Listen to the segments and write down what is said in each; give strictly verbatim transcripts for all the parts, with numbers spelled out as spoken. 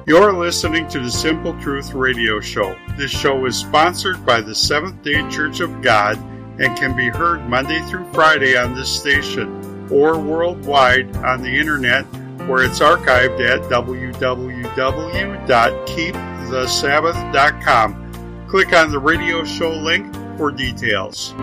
You're listening to the Simple Truth Radio Show. This show is sponsored by the Seventh-day Church of God and can be heard Monday through Friday on this station or worldwide on the internet where it's archived at w w w dot keep the sabbath dot com. Click on the radio show link for details.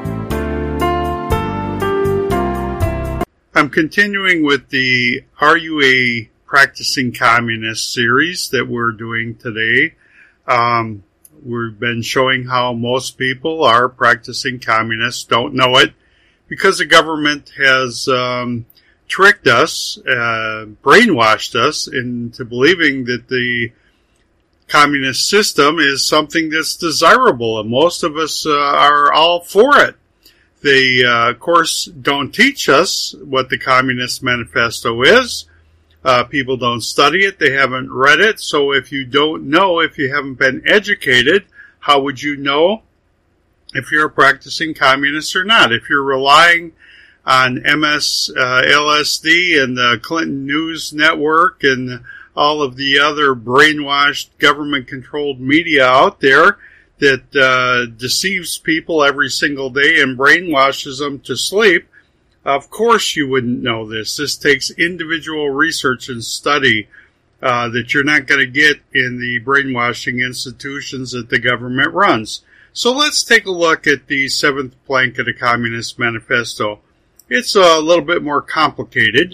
I'm continuing with the Are You a Practicing Communist series that we're doing today. Um, we've been showing how most people are practicing communists, don't know it, because the government has um, tricked us, uh, brainwashed us into believing that the communist system is something that's desirable, and most of us uh, are all for it. They, uh, of course, don't teach us what the Communist Manifesto is. Uh, people don't study it. They haven't read it. So if you don't know, if you haven't been educated, how would you know if you're a practicing communist or not? If you're relying on M S, uh, L S D and the Clinton News Network and all of the other brainwashed government-controlled media out there that uh, deceives people every single day and brainwashes them to sleep, of course you wouldn't know this. This takes individual research and study uh, that you're not going to get in the brainwashing institutions that the government runs. So let's take a look at the seventh plank of the Communist Manifesto. It's a little bit more complicated.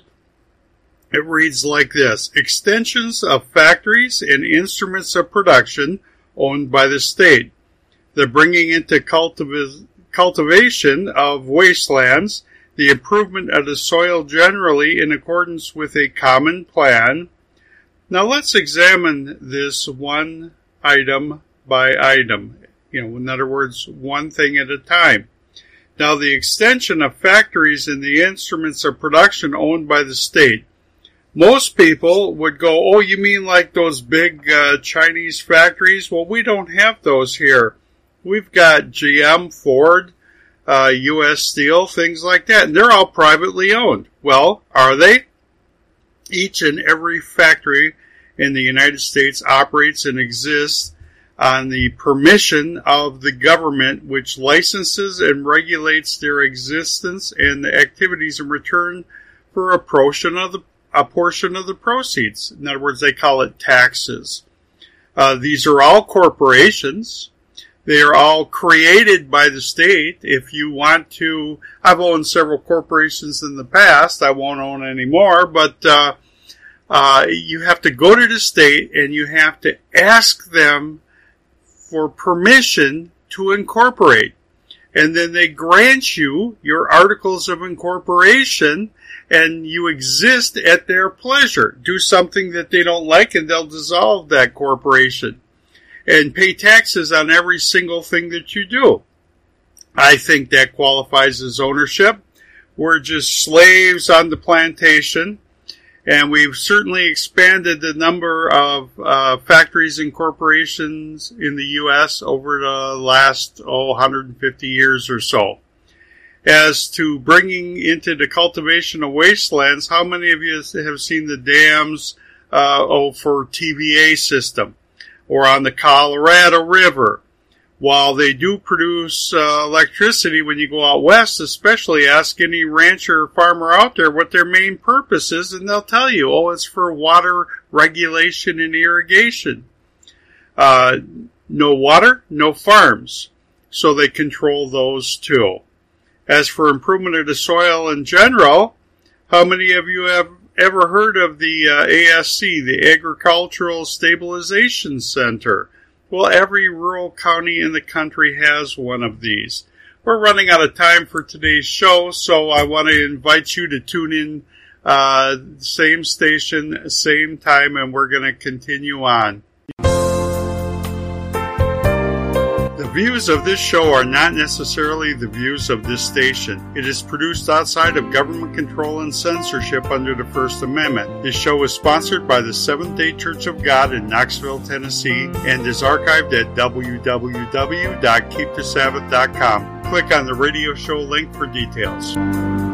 It reads like this: extensions of factories and instruments of production owned by the state. The bringing into cultiv- cultivation of wastelands, the improvement of the soil generally in accordance with a common plan. Now let's examine this one item by item. You know, in other words, one thing at a time. Now the extension of factories and the instruments of production owned by the state. Most people would go, oh, you mean like those big uh, Chinese factories? Well, we don't have those here. We've got G M, Ford, Uh, U S Steel, things like that, and they're all privately owned. Well, are they? Each and every factory in the United States operates and exists on the permission of the government, which licenses and regulates their existence and the activities in return for a portion of the a portion of the proceeds. In other words, they call it taxes. Uh, these are all corporations. They are all created by the state. If you want to, I've owned several corporations in the past. I won't own any more, but uh, uh, you have to go to the state and you have to ask them for permission to incorporate. And then they grant you your articles of incorporation and you exist at their pleasure. Do something that they don't like and they'll dissolve that corporation and pay taxes on every single thing that you do. I think that qualifies as ownership. We're just slaves on the plantation, and we've certainly expanded the number of uh, factories and corporations in the U S over the last, oh, one hundred fifty years or so. As to bringing into the cultivation of wastelands, how many of you have seen the dams uh, oh, for T V A system? Or on the Colorado River. While they do produce uh, electricity when you go out west, especially ask any rancher or farmer out there what their main purpose is, and they'll tell you, oh, it's for water regulation and irrigation. Uh, no water, no farms. So they control those too. As for improvement of the soil in general, how many of you have ever heard of the uh, A S C, the Agricultural Stabilization Center? Well, every rural county in the country has one of these. We're running out of time for today's show, so I want to invite you to tune in, uh, same station, same time, and we're going to continue on. The views of this show are not necessarily the views of this station. It is produced outside of government control and censorship under the First Amendment. This show is sponsored by the Seventh-day Church of God in Knoxville, Tennessee, and is archived at w w w dot keep the sabbath dot com. Click on the radio show link for details.